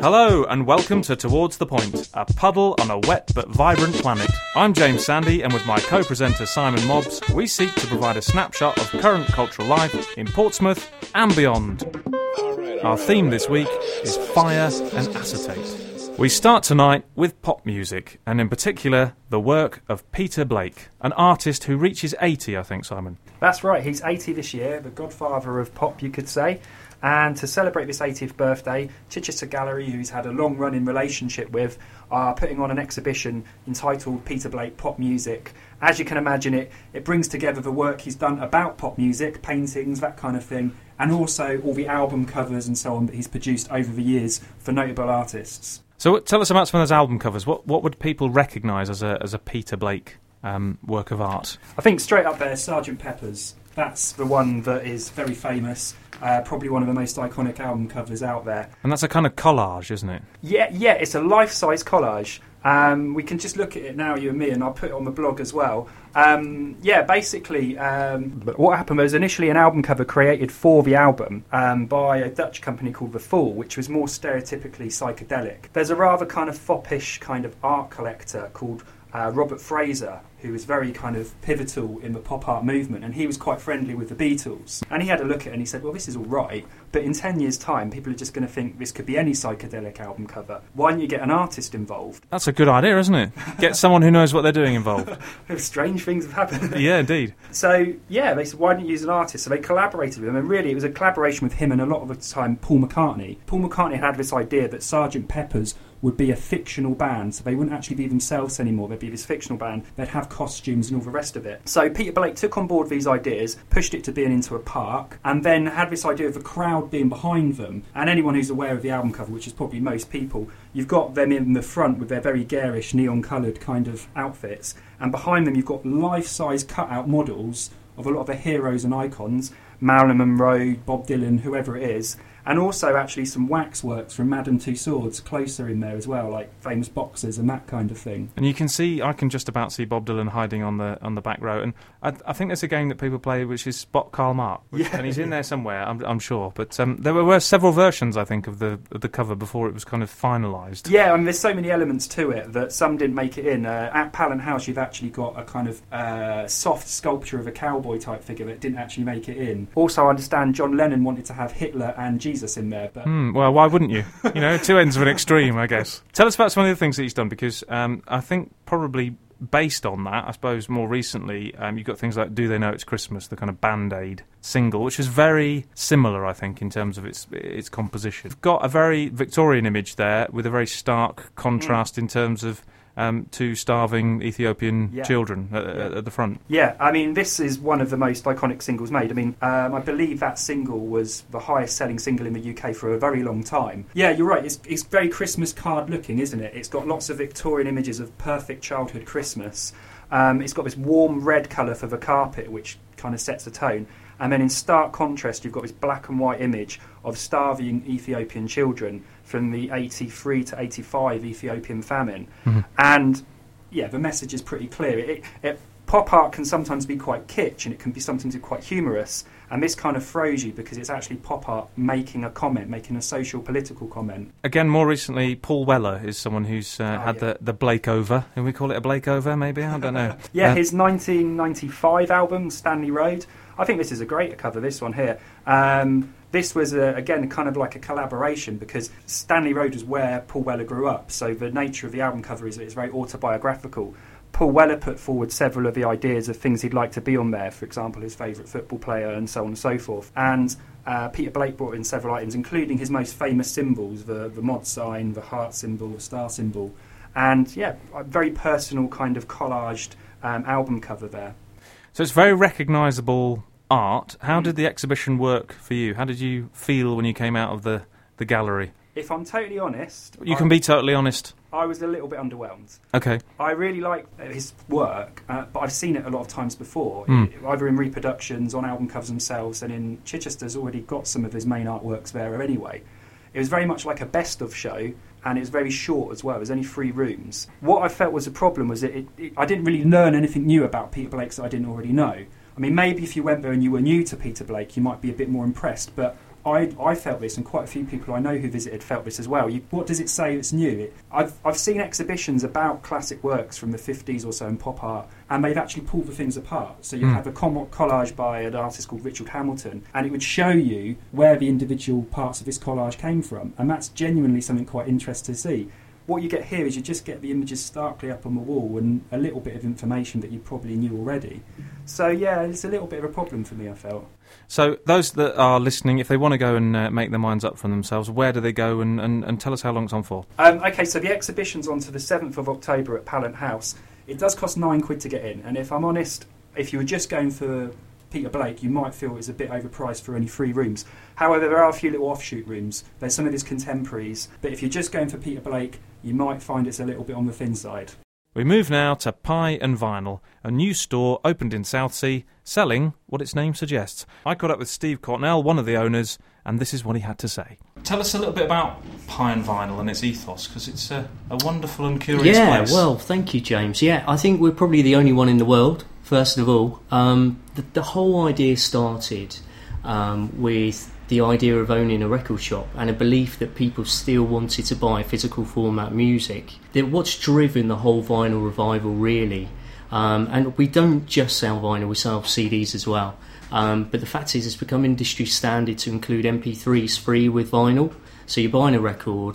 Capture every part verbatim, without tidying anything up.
Hello and welcome to Towards the Point, a puddle on a wet but vibrant planet. I'm James Sandy, and with my co-presenter Simon Mobbs, we seek to provide a snapshot of current cultural life in Portsmouth and beyond. Our theme this week is fire and acetate. We start tonight with pop music, and in particular, the work of Peter Blake, an artist who reaches eighty, I think, Simon. That's right, he's eighty this year, the godfather of pop, you could say. And to celebrate this eightieth birthday, Chichester Gallery, who he's had a long-running relationship with, are putting on an exhibition entitled Peter Blake Pop Music. As you can imagine, it, it brings together the work he's done about pop music, paintings, that kind of thing, and also all the album covers and so on that he's produced over the years for notable artists. So tell us about some of those album covers. What what would people recognise as a as a Peter Blake um, work of art? I think straight up there, Sergeant Pepper's. That's the one that is very famous. Uh, probably one of the most iconic album covers out there. And that's a kind of collage, isn't it? Yeah, yeah, it's a life-size collage. Um, we can just look at it now, you and me, and I'll put it on the blog as well. Um, yeah, basically, um, what happened was initially an album cover created for the album um, by a Dutch company called The Fool, which was more stereotypically psychedelic. There's a rather kind of foppish kind of art collector called Uh, Robert Fraser, who was very kind of pivotal in the pop art movement, and he was quite friendly with the Beatles. And he had a look at it and he said, well, this is all right, but in ten years' time, people are just going to think this could be any psychedelic album cover. Why don't you get an artist involved? That's a good idea, isn't it? Get someone who knows what they're doing involved. Strange things have happened. Yeah, indeed. So, yeah, they said, why don't you use an artist? So they collaborated with him, and really it was a collaboration with him and a lot of the time Paul McCartney. Paul McCartney had this idea that Sergeant Pepper's would be a fictional band, so they wouldn't actually be themselves anymore. They'd be this fictional band. They'd have costumes and all the rest of it. So Peter Blake took on board these ideas, pushed it to being into a park, and then had this idea of the crowd being behind them. And anyone who's aware of the album cover, which is probably most people, you've got them in the front with their very garish, neon-coloured kind of outfits, and behind them you've got life-size cut-out models of a lot of the heroes and icons, Marilyn Monroe, Bob Dylan, whoever it is, and also actually some waxworks from Madame Tussauds closer in there as well, like famous boxers and that kind of thing. And you can see, I can just about see Bob Dylan hiding on the on the back row. And I, I think there's a game that people play which is Spot Karl Marx, which, yeah. and he's in there somewhere, I'm, I'm sure. But um, there were, were several versions, I think, of the of the cover before it was kind of finalised. Yeah, I mean, there's so many elements to it that some didn't make it in. Uh, at Pallant House, you've actually got a kind of uh, soft sculpture of a cowboy type figure that didn't actually make it in. Also, I understand John Lennon wanted to have Hitler and Jesus in there, but Mm, well, why wouldn't you? You know, two ends of an extreme, I guess. Tell us about some of the things that he's done, because um, I think probably based on that, I suppose more recently, um, you've got things like Do They Know It's Christmas, the kind of Band-Aid single, which is very similar, I think, in terms of its its composition. You've got a very Victorian image there with a very stark contrast mm. in terms of Um, two starving Ethiopian yeah. children at, yeah. at the front. Yeah, I mean, this is one of the most iconic singles made. I mean, um, I believe that single was the highest-selling single in the U K for a very long time. Yeah, you're right. It's, it's very Christmas card-looking, isn't it? It's got lots of Victorian images of perfect childhood Christmas. Um, it's got this warm red colour for the carpet, which kind of sets the tone. And then in stark contrast, you've got this black and white image of starving Ethiopian children from the eighty-three to eighty-five Ethiopian famine. Mm-hmm. And, yeah, the message is pretty clear. It, it, pop art can sometimes be quite kitsch, and it can be sometimes quite humorous. And this kind of throws you because it's actually pop art making a comment, making a social, political comment. Again, more recently, Paul Weller is someone who's uh, oh, had yeah. the, the Blake over. Can we call it a Blake over, maybe? I don't know. yeah, uh, his nineteen ninety-five album, Stanley Road. I think this is a great cover, this one here. Um, this was, a, again, kind of like a collaboration because Stanley Road was where Paul Weller grew up. So the nature of the album cover is that it's very autobiographical. Paul Weller put forward several of the ideas of things he'd like to be on there, for example, his favourite football player and so on and so forth. And uh, Peter Blake brought in several items, including his most famous symbols, the, the mod sign, the heart symbol, the star symbol. And, yeah, a very personal kind of collaged um, album cover there. So it's very recognisable art. How did the exhibition work for you? How did you feel when you came out of the, the gallery? If I'm totally honest... You I, can be totally honest. I was a little bit underwhelmed. Okay. I really like his work, uh, but I've seen it a lot of times before, mm. either in reproductions, on album covers themselves, and in Chichester's already got some of his main artworks there anyway. It was very much like a best-of show, and it was very short as well. There's only three rooms. What I felt was a problem was that it, it, I didn't really learn anything new about Peter Blake that I didn't already know. I mean, maybe if you went there and you were new to Peter Blake, you might be a bit more impressed, but I, I felt this, and quite a few people I know who visited felt this as well. You, what does it say that's new? It, I've, I've seen exhibitions about classic works from the fifties or so in pop art, and they've actually pulled the things apart. So you mm. have a com- collage by an artist called Richard Hamilton, and it would show you where the individual parts of this collage came from, and that's genuinely something quite interesting to see. What you get here is you just get the images starkly up on the wall and a little bit of information that you probably knew already. So yeah, it's a little bit of a problem for me, I felt. So those that are listening, if they want to go and uh, make their minds up for themselves, where do they go, and, and, and tell us how long it's on for? Um, okay, so the exhibition's on to the seventh of October at Pallant House. It does cost nine quid to get in, and if I'm honest, if you were just going for Peter Blake, you might feel it's a bit overpriced for only three rooms. However, there are a few little offshoot rooms. There's some of his contemporaries, but if you're just going for Peter Blake, you might find it's a little bit on the thin side. We move now to Pie and Vinyl, a new store opened in Southsea, selling what its name suggests. I caught up with Steve Cortnell, one of the owners, and this is what he had to say. Tell us a little bit about Pie and Vinyl and its ethos, because it's a, a wonderful and curious yeah, place. Yeah, well, thank you, James. Yeah, I think we're probably the only one in the world, first of all. Um, the, the whole idea started um, with the idea of owning a record shop and a belief that people still wanted to buy physical format music. That what's driven the whole vinyl revival, really. Um, and we don't just sell vinyl, we sell C Ds as well. Um, but the fact is, it's become industry standard to include M P threes free with vinyl. So you're buying a record.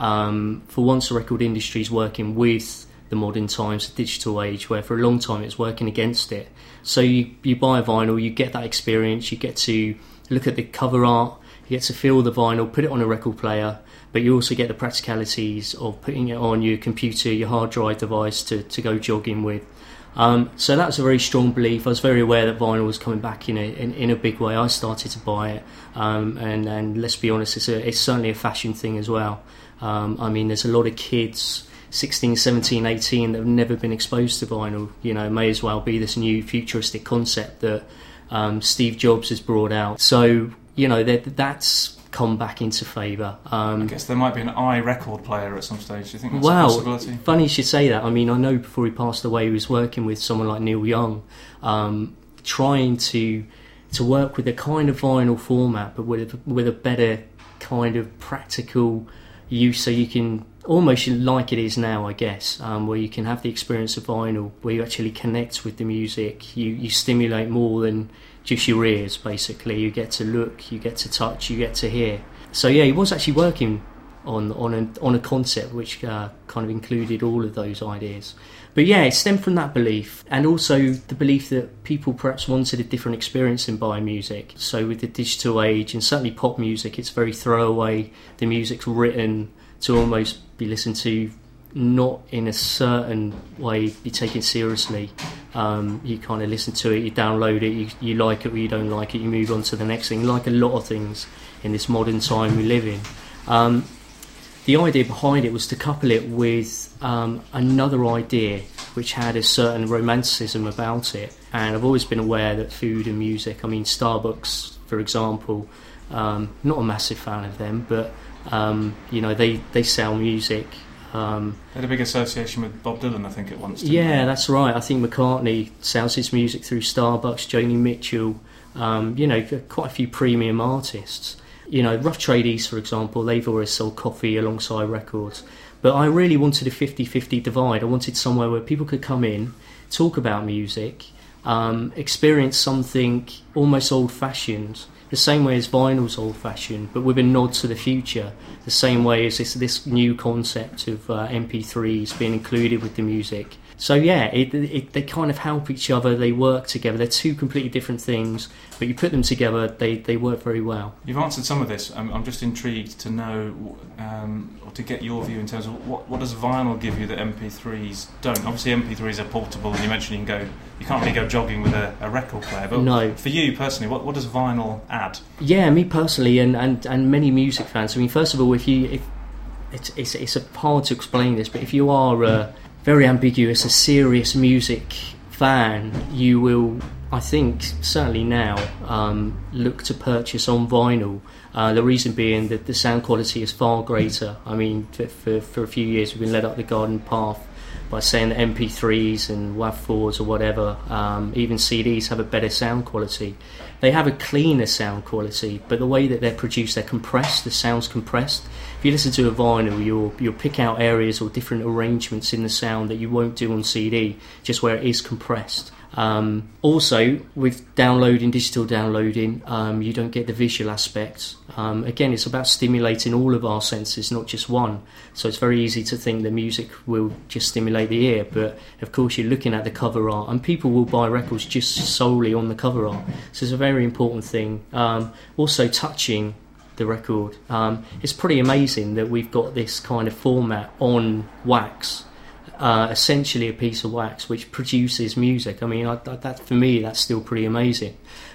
Um, for once, the record industry is working with the modern times, the digital age, where for a long time it's working against it. So you, you buy a vinyl, you get that experience, you get to look at the cover art, you get to feel the vinyl, put it on a record player, but you also get the practicalities of putting it on your computer, your hard drive device to, to go jogging with. Um, so that was a very strong belief. I was very aware that vinyl was coming back in a, in, in a big way. I started to buy it, um, and, and let's be honest, it's, a, it's certainly a fashion thing as well. Um, I mean, there's a lot of kids, sixteen, seventeen, eighteen, that have never been exposed to vinyl. You know, it may as well be this new futuristic concept that um, Steve Jobs has brought out. So, you know, that, that's come back into favour. Um, I guess there might be an iRecord player at some stage. Do you think that's well, a possibility? Funny you should say that. I mean, I know before he passed away, he was working with someone like Neil Young, um, trying to to work with a kind of vinyl format, but with a, with a better kind of practical use, so you can almost like it is now, I guess, um, where you can have the experience of vinyl, where you actually connect with the music. You, you stimulate more than just your ears, basically. You get to look, you get to touch, you get to hear. So yeah, he was actually working on on a, on a concept which uh, kind of included all of those ideas. But yeah, it stemmed from that belief, and also the belief that people perhaps wanted a different experience in buying music. So with the digital age, and certainly pop music, it's very throwaway. The music's written to almost be listened to not in a certain way, be taken seriously. Um, you kind of listen to it, you download it, you, you like it or you don't like it, you move on to the next thing, like a lot of things in this modern time we live in. Um, the idea behind it was to couple it with um, another idea which had a certain romanticism about it. And I've always been aware that food and music, I mean Starbucks, for example, um, not a massive fan of them, but um, you know, they, they sell music. Um, they had a big association with Bob Dylan, I think, at once. Yeah, they? That's right. I think McCartney sells his music through Starbucks, Joni Mitchell, um, you know, quite a few premium artists. You know, Rough Trade East, for example, they've always sold coffee alongside records. But I really wanted a fifty-fifty divide. I wanted somewhere where people could come in, talk about music, um, experience something almost old-fashioned, the same way as vinyl's old-fashioned, but with a nod to the future, the same way as this this new concept of uh, M P threes being included with the music. So yeah, it, it, they kind of help each other, they work together. They're two completely different things, but you put them together, they, they work very well. You've answered some of this. I'm, I'm just intrigued to know, um, or to get your view in terms of what, what does vinyl give you that M P threes don't? Obviously M P threes are portable, and you mentioned you can go, you can't really go jogging with a, a record player, but no. For you personally, what, what does vinyl add? Yeah, me personally, and, and, and many music fans. I mean, first of all, if you, if it's it's it's hard to explain this, but if you are uh, very ambiguous, a serious music fan, you will, I think, certainly now, um, look to purchase on vinyl. Uh, the reason being that the sound quality is far greater. I mean, for, for, for a few years we've been led up the garden path by saying that M P threes and WAV fours or whatever, um, even C Ds have a better sound quality. They have a cleaner sound quality, but the way that they're produced, they're compressed, the sound's compressed. If you listen to a vinyl, you'll, you'll pick out areas or different arrangements in the sound that you won't do on C D, just where it is compressed. Um, also, with downloading, digital downloading, um, you don't get the visual aspects. Um, again, it's about stimulating all of our senses, not just one. So it's very easy to think the music will just stimulate the ear, but of course you're looking at the cover art, and people will buy records just solely on the cover art. So it's a very important thing. Um, also, touching the record. Um, it's pretty amazing that we've got this kind of format on wax. Uh, essentially a piece of wax which produces music. I mean, I, that for me, that's still pretty amazing.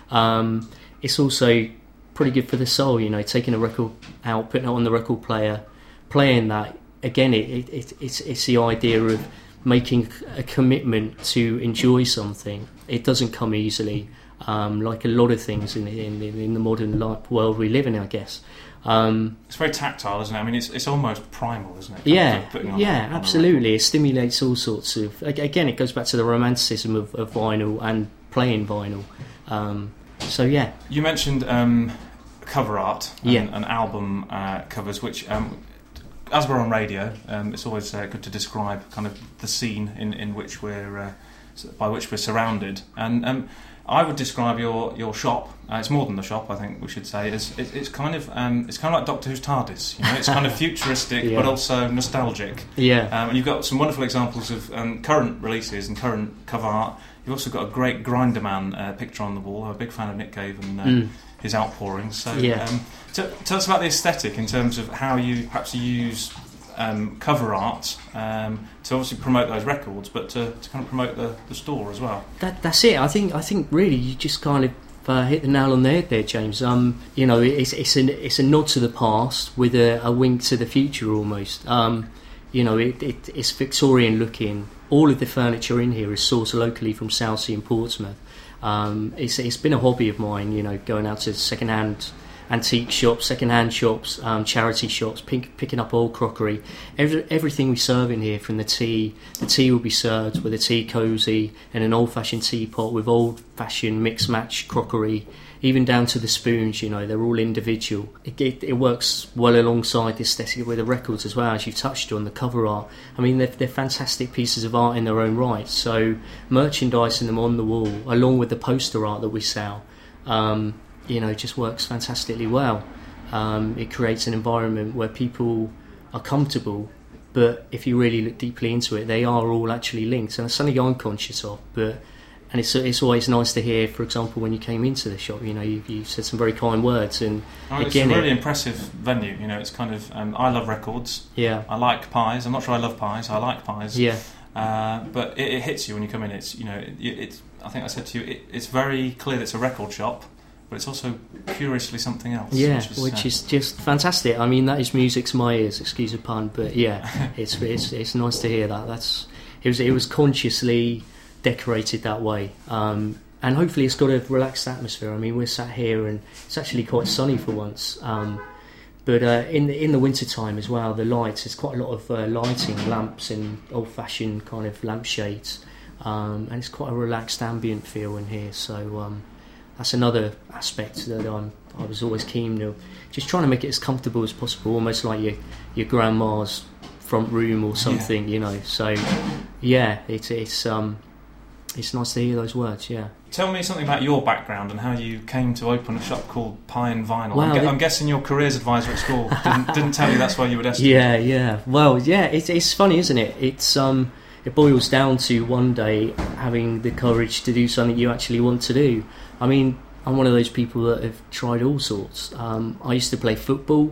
Um, it's also pretty good for the soul, you know, taking a record out, putting it on the record player, playing that. Again, it, it, it, it's, it's the idea of making a commitment to enjoy something. It doesn't come easily, um, like a lot of things in, in, in the modern life, world we live in, I guess. Um, it's very tactile, isn't it? I mean, it's it's almost primal, isn't it? Yeah, on yeah, a, on absolutely. It stimulates all sorts of... Again, it goes back to the romanticism of, of vinyl and playing vinyl. Um, so, yeah. You mentioned um, cover art and, yeah. and album uh, covers, which, um, as we're on radio, um, it's always uh, good to describe kind of the scene in, in which we're uh, by which we're surrounded. And um, I would describe your your shop. Uh, it's more than the shop, I think we should say. It's it, it's kind of um, it's kind of like Doctor Who's TARDIS. You know, it's kind of futuristic, yeah. but also nostalgic. Yeah. Um, and you've got some wonderful examples of um, current releases and current cover art. You've also got a great Grinderman uh, picture on the wall. I'm a big fan of Nick Cave and uh, mm. his outpourings. So, yeah. um, t- tell us about the aesthetic in terms of how you perhaps use um, cover art um, to obviously promote those records, but to, to kind of promote the, the store as well. That, that's it. I think. I think really, you just kind of uh, hit the nail on the head there, James. Um, you know, it's it's a it's a nod to the past with a, a wink to the future almost. Um, you know, it, it it's Victorian looking. All of the furniture in here is sourced locally from Southsea in Portsmouth. Um, it's it's been a hobby of mine. You know, going out to second-hand antique shops, second-hand shops, um, charity shops, pick, picking up old crockery. Every, everything we serve in here, from the tea, the tea will be served with a tea cosy and an old-fashioned teapot with old-fashioned mix-match crockery, even down to the spoons. You know, they're all individual. It, it, it works well alongside the aesthetic with the records as well, as you've touched on, the cover art. I mean, they're, they're fantastic pieces of art in their own right. So merchandising them on the wall, along with the poster art that we sell, um, you know, just works fantastically well. Um, it creates an environment where people are comfortable, but if you really look deeply into it, they are all actually linked, and it's something I'm conscious of. But and it's it's always nice to hear, for example, when you came into the shop, you know, you, you said some very kind words, and oh, it's again, a really it, impressive venue. You know, it's kind of um, I love records. Yeah, I like pies. I'm not sure I love pies. I like pies. Yeah, uh, but it, it hits you when you come in. It's you know, it, it's I think I said to you, it, it's very clear that it's a record shop, but it's also curiously something else. Yeah, which is, which uh, is just fantastic. I mean, that is music to my ears. Excuse the pun, but yeah, it's it's it's nice to hear that. That's it was it was consciously decorated that way, um, and hopefully it's got a relaxed atmosphere. I mean, we're sat here and it's actually quite sunny for once. Um, but uh, in the in the winter time as well, the lights. There's quite a lot of uh, lighting, lamps, and old-fashioned kind of lampshades, um, and it's quite a relaxed ambient feel in here. So. Um, That's another aspect that I'm, I was always keen to, just trying to make it as comfortable as possible, almost like your your grandma's front room or something, yeah. you know. So, yeah, it's it's um, it's nice to hear those words. Yeah. Tell me something about your background and how you came to open a shop called Pie and Vinyl. Well, I'm, gu- it, I'm guessing your careers advisor at school didn't, didn't tell you that's where you were destined. Yeah, yeah. Well, yeah. It's it's funny, isn't it? It's um, it boils down to one day having the courage to do something you actually want to do. I mean, I'm one of those people that have tried all sorts. Um, I used to play football.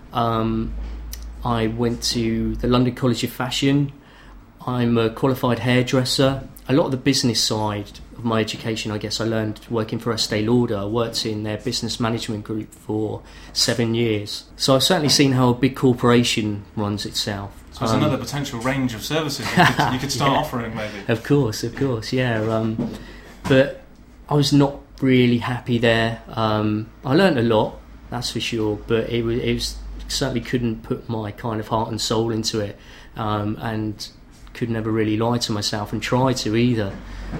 Um, I went to the London College of Fashion. I'm a qualified hairdresser. A lot of the business side of my education, I guess, I learned working for Estee Lauder. I worked in their business management group for seven years. So I've certainly seen how a big corporation runs itself. So there's um, another potential range of services you could, you could start yeah. offering, maybe. Of course, of course, yeah. Um, but I was not really happy there. Um, I learned a lot, that's for sure, but it was, it was certainly couldn't put my kind of heart and soul into it. Um, and could never really lie to myself and try to either.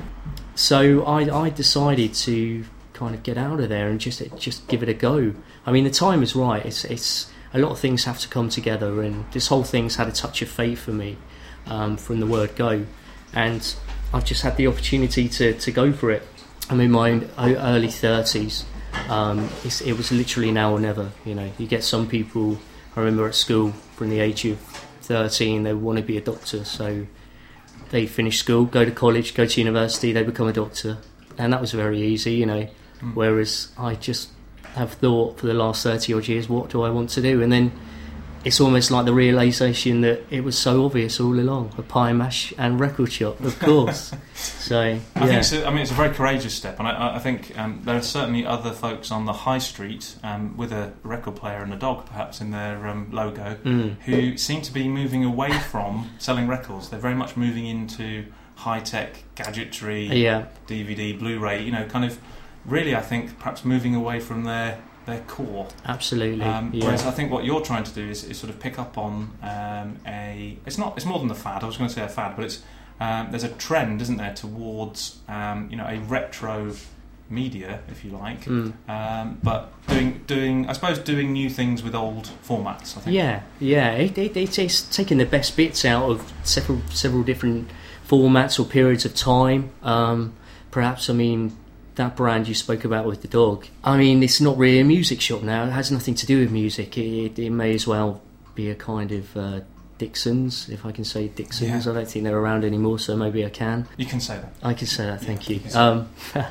So I, I decided to kind of get out of there and just just give it a go. I mean, the time is right. It's it's a lot of things have to come together, and this whole thing's had a touch of fate for me um, from the word go. And I've just had the opportunity to, to go for it. I'm in my early thirties. Um, it's, it was literally now or never. You know, you get some people. I remember at school from the age of thirteen, they want to be a doctor, so they finish school, go to college, go to university, they become a doctor, and that was very easy, you know. Mm. Whereas I just have thought for the last thirty odd years, what do I want to do? And then it's almost like the realisation that it was so obvious all along, a pie mash and record shop, of course. So yeah. I think it's a, I mean it's a very courageous step, and I, I think um, there are certainly other folks on the high street um, with a record player and a dog perhaps in their um, logo mm. who seem to be moving away from selling records. They're very much moving into high-tech gadgetry, yeah. D V D, Blu-ray, you know, kind of really I think perhaps moving away from their their core. Absolutely. Um, yeah. Whereas I think what you're trying to do is, is sort of pick up on um, a. It's not. It's more than a fad. I was going to say a fad, but it's um, there's a trend, isn't there, towards um, you know a retro media, if you like, mm. um, but doing doing I suppose doing new things with old formats. I think. Yeah, yeah. It, it, it, it's taking the best bits out of several several different formats or periods of time. Um, perhaps I mean. That brand you spoke about with the dog, I mean, it's not really a music shop now. It has nothing to do with music. It, it may as well be a kind of uh, Dixon's, if I can say Dixon's. Yeah. I don't think they're around anymore, so maybe I can. You can say that. I can say that, thank yeah, you. you um,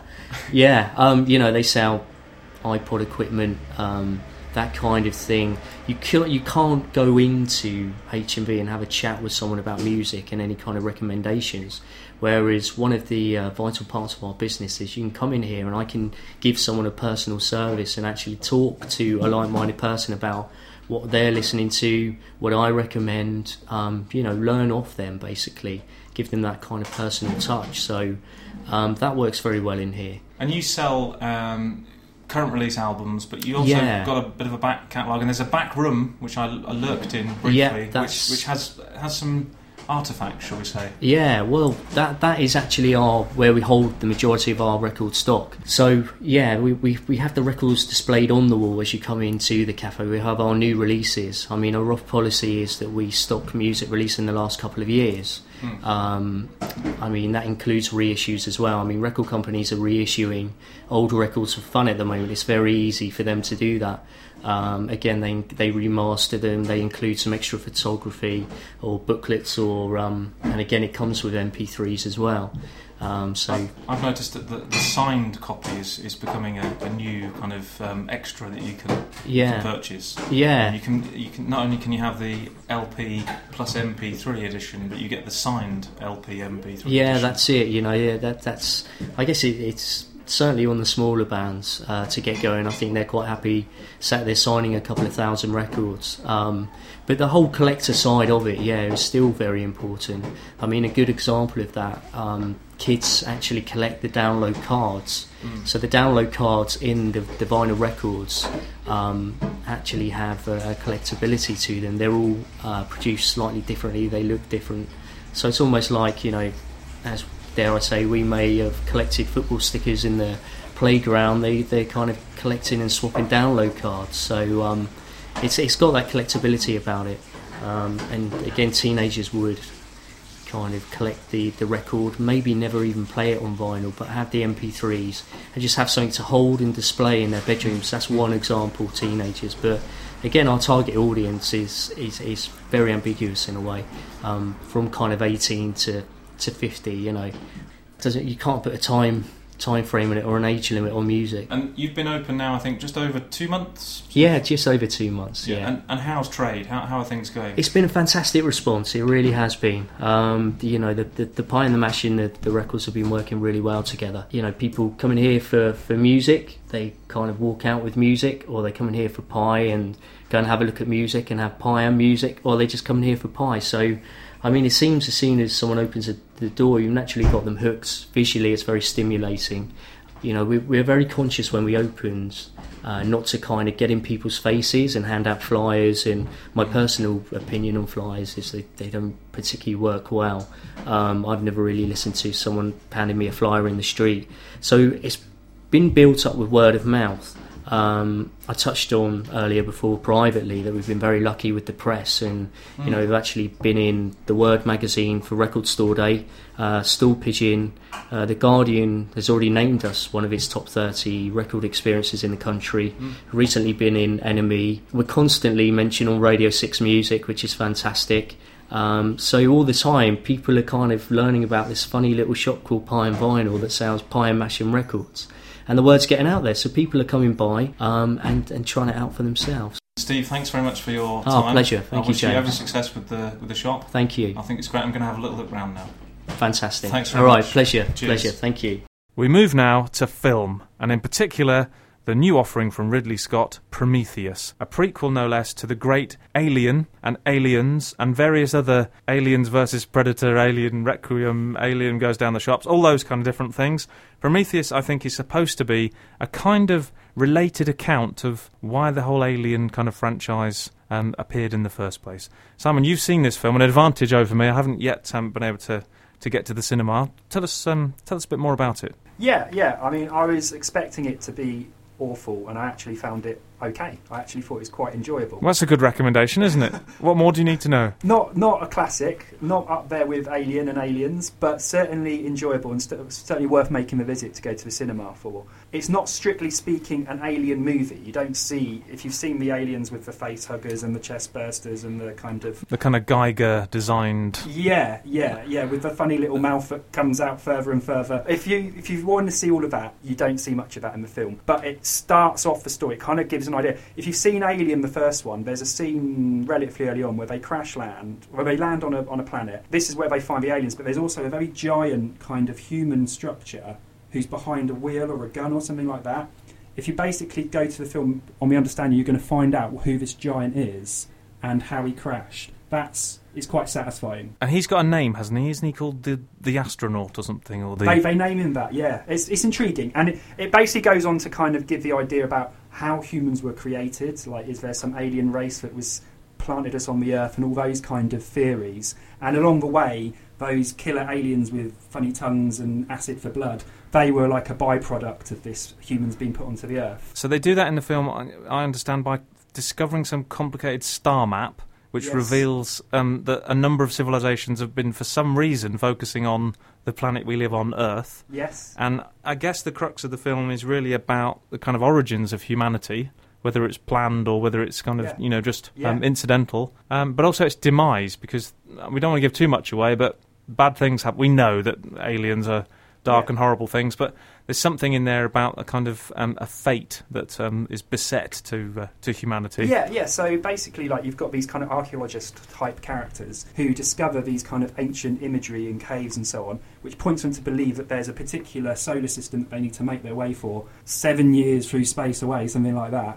yeah, um, you know, they sell iPod equipment, um, that kind of thing. You can't, you can't go into H and V and have a chat with someone about music and any kind of recommendations. Whereas one of the uh, vital parts of our business is you can come in here and I can give someone a personal service and actually talk to a like-minded person about what they're listening to, what I recommend, um, you know, learn off them basically, give them that kind of personal touch. So um, that works very well in here. And you sell um, current release albums, but you also yeah. got a bit of a back catalogue, and there's a back room which I, I lurked in briefly, yeah, which, which has has some artifacts, shall we say? Yeah, well, that that is actually our where we hold the majority of our record stock. So yeah, we, we we have the records displayed on the wall as you come into the cafe. We have our new releases. I mean, our rough policy is that we stock music released in the last couple of years. Mm. Um, I mean, that includes reissues as well. I mean, record companies are reissuing old records for fun at the moment. It's very easy for them to do that. Um, again, they they remaster them. They include some extra photography or booklets, or um, and again, it comes with M P threes as well. Um, so I've, I've noticed that the, the signed copy is, is becoming a, a new kind of um, extra that you can, yeah. can purchase. Yeah, and you can you can not only can you have the L P plus M P three edition, but you get the signed L P M P three. Yeah, edition. that's it. You know, yeah, that that's. I guess it, it's. Certainly on the smaller bands uh, to get going. I think they're quite happy sat there signing a couple of thousand records. Um, but the whole collector side of it, yeah, is still very important. I mean, a good example of that, um, kids actually collect the download cards. Mm. So the download cards in the, the vinyl records um, actually have a, a collectability to them. They're all uh, produced slightly differently. They look different. So it's almost like, you know, as dare I say, we may have collected football stickers in the playground. They they're kind of collecting and swapping download cards. So um, it's it's got that collectability about it. Um, and again, teenagers would kind of collect the, the record, maybe never even play it on vinyl, but have the M P threes and just have something to hold and display in their bedrooms. That's one example, teenagers. But again, our target audience is is, is very ambiguous in a way, um, from kind of eighteen to to fifty, you know. Doesn't you can't put a time time frame in it or an age limit on music. And you've been open now, I think, just over two months? Yeah, just over two months, yeah. yeah. And, and how's trade? How how are things going? It's been a fantastic response, it really has been. Um, you know, the, the, the pie and the mash and the, the records have been working really well together. You know, people coming here for, for music, they kind of walk out with music, or they come in here for pie and go and have a look at music and have pie and music, or they just come in here for pie. So I mean, it seems as soon as someone opens a, the door, you've naturally got them hooked. Visually, it's very stimulating. You know, we, we're very conscious when we opened uh, not to kind of get in people's faces and hand out flyers. And my personal opinion on flyers is that they don't particularly work well. Um, I've never really listened to someone handing me a flyer in the street. So it's been built up with word of mouth. Um, I touched on earlier before privately that we've been very lucky with the press, and you know, we've actually been in the Word magazine for Record Store Day, uh, Stool Pigeon, uh, The Guardian has already named us one of its top thirty record experiences in the country. Mm. Recently been in N M E. We're constantly mentioned on Radio six Music, which is fantastic. Um, so all the time, people are kind of learning about this funny little shop called Pie and Vinyl that sells Pie and Masham records. And the word's getting out there, so people are coming by um, and, and trying it out for themselves. Steve, thanks very much for your oh, time. Pleasure. Thank I you, wish James. you every success with the with the shop. Thank you. I think it's great. I'm going to have a little look round now. Fantastic. Thanks very All right, much. pleasure. Cheers. Pleasure. Thank you. We move now to film, and in particular, the new offering from Ridley Scott, Prometheus, a prequel no less to the great Alien and Aliens and various other Aliens versus Predator, Alien Requiem, Alien Goes Down the Shops, all those kind of different things. Prometheus, I think, is supposed to be a kind of related account of why the whole Alien kind of franchise um, appeared in the first place. Simon, you've seen this film, an advantage over me. I haven't yet um, been able to, to get to the cinema. Tell us, um, tell us a bit more about it. Yeah, yeah. I mean, I was expecting it to be awful, and I actually found it okay. I actually thought it was quite enjoyable. Well, that's a good recommendation, isn't it? What more do you need to know? Not not a classic, not up there with Alien and Aliens, but certainly enjoyable and st- certainly worth making the visit to go to the cinema for. It's not strictly speaking an Alien movie. You don't see, if you've seen the Aliens with the face huggers and the chest bursters and the kind of... The kind of Geiger designed... Yeah, yeah, yeah, with the funny little mouth that comes out further and further. If you if you want to see all of that, you don't see much of that in the film. But it starts off the story, it kind of gives an idea. If you've seen Alien, the first one, there's a scene relatively early on where they crash land, where they land on a on a planet. This is where they find the aliens, but there's also a very giant kind of human structure who's behind a wheel or a gun or something like that. If you basically go to the film on the understanding you're going to find out who this giant is and how he crashed, that's it's quite satisfying. And he's got a name, hasn't he? Isn't he called the the astronaut or something? Or the They, they name him that, yeah. It's it's intriguing. And it, it basically goes on to kind of give the idea about how humans were created. Like, is there some alien race that was planted us on the Earth, and all those kind of theories. And along the way, those killer aliens with funny tongues and acid for blood, they were like a byproduct of this humans being put onto the Earth. So they do that in the film, I understand, by discovering some complicated star map, which yes. reveals um, that a number of civilizations have been, for some reason, focusing on the planet we live on, Earth. Yes. And I guess the crux of the film is really about the kind of origins of humanity, whether it's planned or whether it's kind of, yeah. you know, just yeah. um, incidental. Um, but also its demise, because we don't want to give too much away, but bad things happen. We know that aliens are dark yeah. and horrible things, but there's something in there about a kind of um, a fate that um, is beset to uh, to humanity. Yeah, yeah. So basically, like, you've got these kind of archaeologist type characters who discover these kind of ancient imagery in caves and so on, which points them to believe that there's a particular solar system that they need to make their way for, seven years through space away, something like that.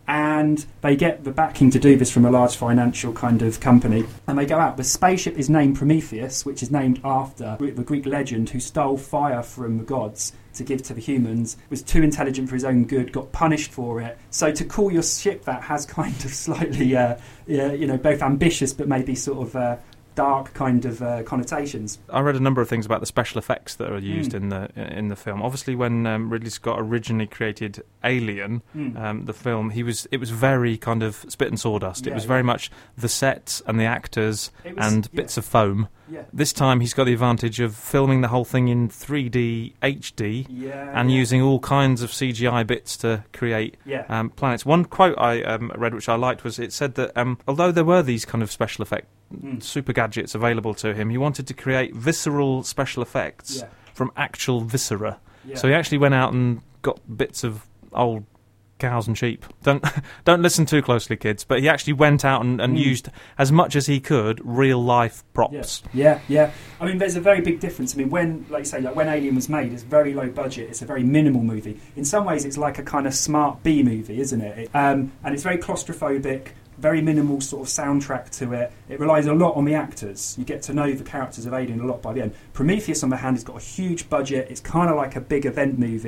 And they get the backing to do this from a large financial kind of company, and they go out. The spaceship is named Prometheus, which is named after the Greek legend who stole fire from the gods to give to the humans, was too intelligent for his own good, got punished for it. So to call your ship that has kind of slightly, uh, you know, both ambitious but maybe sort of uh, dark kind of uh, connotations. I read a number of things about the special effects that are used mm. in the in the film. Obviously, when um, Ridley Scott originally created Alien, mm. um, the film, he was it was very kind of spit and sawdust. Yeah, it was yeah. very much the sets and the actors was, and yeah. bits of foam. Yeah. This time, he's got the advantage of filming the whole thing in three D H D yeah, and yeah. using all kinds of C G I bits to create yeah. um, planets. One quote I um, read, which I liked, was it said that um, although there were these kind of special effect mm. super gadgets available to him, he wanted to create visceral special effects yeah. from actual viscera. Yeah. So he actually went out and got bits of old cows and sheep. Don't don't listen too closely, kids. But he actually went out and, and mm. used as much as he could real life props. Yeah. yeah, yeah. I mean, there's a very big difference. I mean, when, like you say, like when Alien was made, it's very low budget. It's a very minimal movie. In some ways, it's like a kind of smart B movie, isn't it? it um, and it's very claustrophobic. Very minimal sort of soundtrack to it. It relies a lot on the actors. You get to know the characters of Alien a lot by the end. Prometheus, on the hand, has got a huge budget. It's kind of like a big event movie.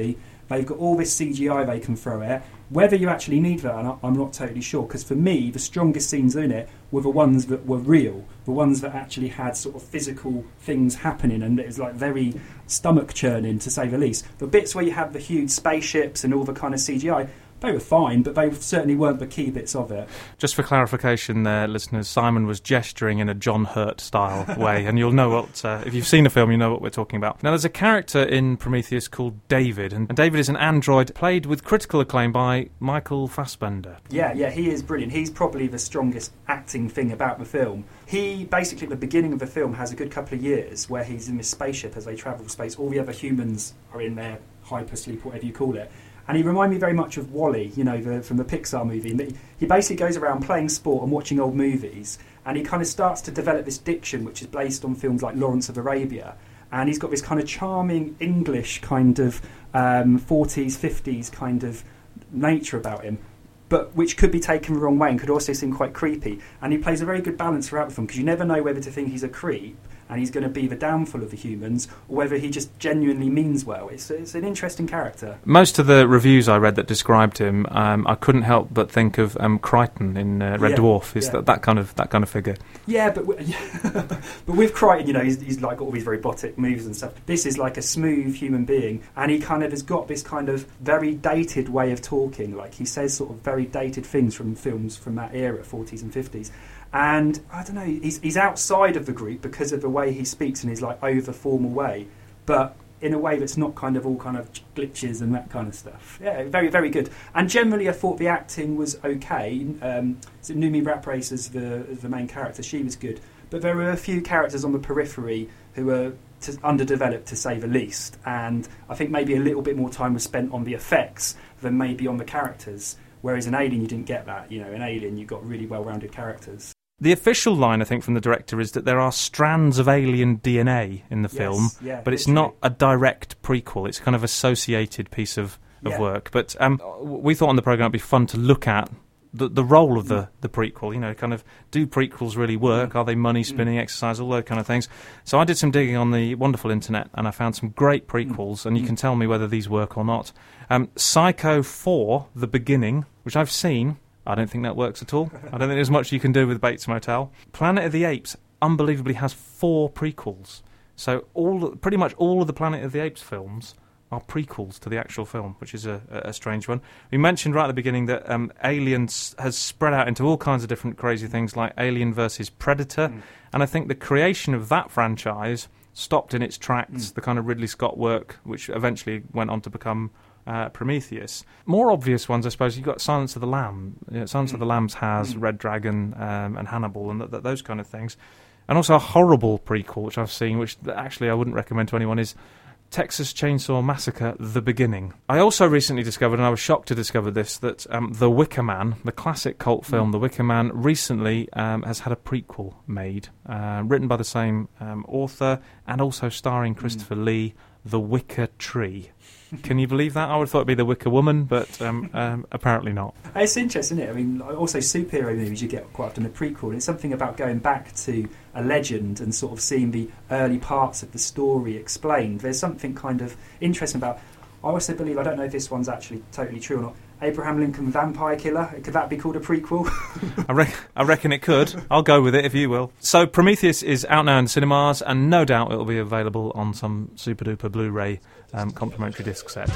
They've got all this C G I they can throw at. Whether you actually need that, I'm not totally sure, because for me, the strongest scenes in it were the ones that were real, the ones that actually had sort of physical things happening, and it was like very stomach churning, to say the least. The bits where you have the huge spaceships and all the kind of C G I, they were fine, but they certainly weren't the key bits of it. Just for clarification there, listeners, Simon was gesturing in a John Hurt-style way, and you'll know what, uh, if you've seen the film, you know what we're talking about. Now, there's a character in Prometheus called David, and David is an android played with critical acclaim by Michael Fassbender. Yeah, yeah, he is brilliant. He's probably the strongest acting thing about the film. He, basically, at the beginning of the film, has a good couple of years where he's in this spaceship as they travel space. All the other humans are in their hypersleep, whatever you call it. And he reminded me very much of Wall-E, you know, the, from the Pixar movie. He basically goes around playing sport and watching old movies, and he kind of starts to develop this diction, which is based on films like Lawrence of Arabia. And he's got this kind of charming English kind of um, forties, fifties kind of nature about him, but which could be taken the wrong way and could also seem quite creepy. And he plays a very good balance throughout the film, because you never know whether to think he's a creep and he's going to be the downfall of the humans, or whether he just genuinely means well. It's, it's an interesting character. Most of the reviews I read that described him, um, I couldn't help but think of um, Crichton in uh, Red yeah, Dwarf. Is yeah. that, that kind of that kind of figure? Yeah, but w- yeah. but with Crichton, you know, he's, he's like got all these robotic moves and stuff. This is like a smooth human being, and he kind of has got this kind of very dated way of talking. Like, he says sort of very dated things from films from that era, forties and fifties. And, I don't know, he's, he's outside of the group because of the way he speaks in his, like, over-formal way, but in a way that's not kind of all kind of glitches and that kind of stuff. Yeah, very, very good. And generally I thought the acting was okay. Um, so Noomi Rapace as the, as the main character, she was good. But there were a few characters on the periphery who were to, underdeveloped, to say the least. And I think maybe a little bit more time was spent on the effects than maybe on the characters. Whereas in Alien, you didn't get that. You know, in Alien, you got really well-rounded characters. The official line, I think, from the director is that there are strands of alien D N A in the yes, film, yeah, but it's literally. not a direct prequel. It's kind of associated piece of, of Yeah. work. But um, we thought on the programme it'd be fun to look at the, the role of the, the prequel. You know, kind of, do prequels really work? Mm. Are they money-spinning mm. exercise? All those kind of things. So I did some digging on the wonderful internet, and I found some great prequels, mm. and you mm. can tell me whether these work or not. Um, Psycho four, The Beginning, which I've seen. I don't think that works at all. I don't think there's much you can do with Bates Motel. Planet of the Apes, unbelievably, has four prequels. So all, pretty much all of the Planet of the Apes films are prequels to the actual film, which is a, a strange one. We mentioned right at the beginning that um, Alien has spread out into all kinds of different crazy things, like Alien versus Predator, mm. and I think the creation of that franchise stopped in its tracks, mm. the kind of Ridley Scott work, which eventually went on to become Uh, Prometheus. More obvious ones, I suppose, you've got Silence of the Lamb. You know, Silence mm. of the Lambs has mm. Red Dragon um, and Hannibal and th- th- those kind of things. And also a horrible prequel, which I've seen, which actually I wouldn't recommend to anyone, is Texas Chainsaw Massacre, The Beginning. I also recently discovered, and I was shocked to discover this, that um, The Wicker Man, the classic cult film mm. The Wicker Man, recently um, has had a prequel made, uh, written by the same um, author, and also starring Christopher mm. Lee, The Wicker Tree. Can you believe that? I would have thought it'd be The Wicker Woman, but um, um, apparently not. It's interesting, isn't it? I mean, also superhero movies, you get quite often a prequel. And it's something about going back to a legend and sort of seeing the early parts of the story explained. There's something kind of interesting about... I also believe, I don't know if this one's actually totally true or not, Abraham Lincoln Vampire Killer, could that be called a prequel? I, re- I reckon it could. I'll go with it if you will. So Prometheus is out now in cinemas, and no doubt it'll be available on some super-duper Blu-ray um, complimentary disc set.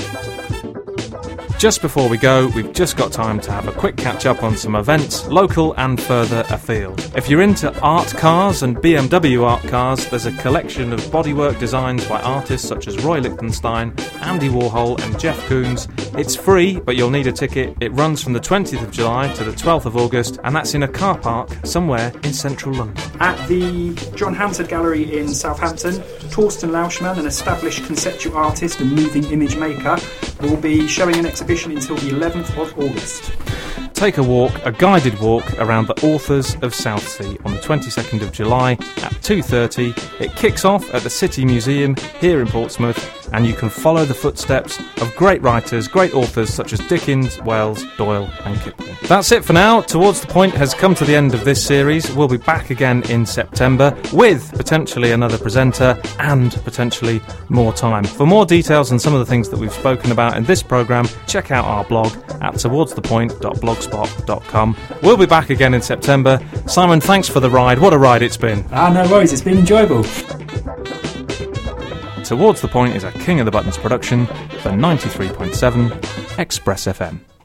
Just before we go, we've just got time to have a quick catch-up on some events, local and further afield. If you're into art cars and B M W art cars, there's a collection of bodywork designs by artists such as Roy Lichtenstein, Andy Warhol and Jeff Koons. It's free, but you'll need a ticket. It runs from the twentieth of July to the twelfth of August, and that's in a car park somewhere in central London. At the John Hansard Gallery in Southampton, Torsten Lauschmann, an established conceptual artist and moving image maker, will be showing an exhibition until the eleventh of August. Take a walk, a guided walk, around the Authors of Southsea on the twenty-second of July at two thirty. It kicks off at the City Museum here in Portsmouth, and you can follow the footsteps of great writers, great authors such as Dickens, Wells, Doyle and Kipling. That's it for now. Towards the Point has come to the end of this series. We'll be back again in September with potentially another presenter and potentially more time. For more details on some of the things that we've spoken about in this programme, check out our blog at towards the point dot blogspot dot com. We'll be back again in September. Simon, thanks for the ride. What a ride it's been. Ah, no worries. It's been enjoyable. Towards the Point is a King of the Buttons production for ninety-three point seven Express F M.